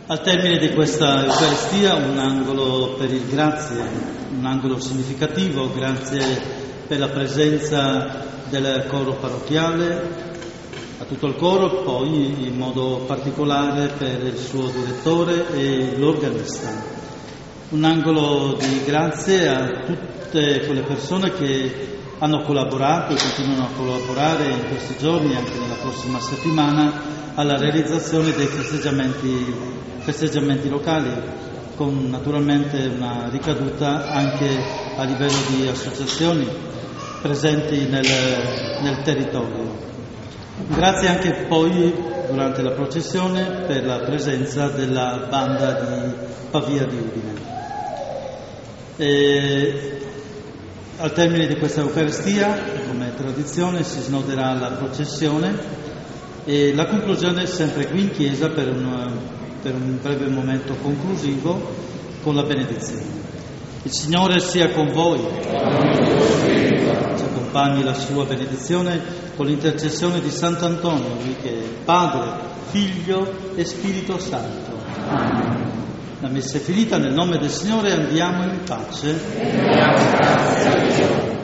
Al termine di questa Eucaristia un angolo per il grazie, un angolo significativo, grazie per la presenza del coro parrocchiale, a tutto il coro, poi in modo particolare per il suo direttore e l'organista. Un angolo di grazie a tutte quelle persone che hanno collaborato e continuano a collaborare in questi giorni, anche nella prossima settimana, alla realizzazione dei festeggiamenti locali, con naturalmente una ricaduta anche a livello di associazioni presenti nel territorio. Grazie anche poi durante la processione per la presenza della banda di Pavia di Udine. Al termine di questa Eucaristia, come tradizione, si snoderà la processione e la conclusione è sempre qui in chiesa per un breve momento conclusivo con la benedizione. Il Signore sia con voi. Ci accompagni la sua benedizione con l'intercessione di Sant'Antonio, lui che è Padre, Figlio e Spirito Santo. Amen. La messa è finita, nel nome del Signore andiamo in pace.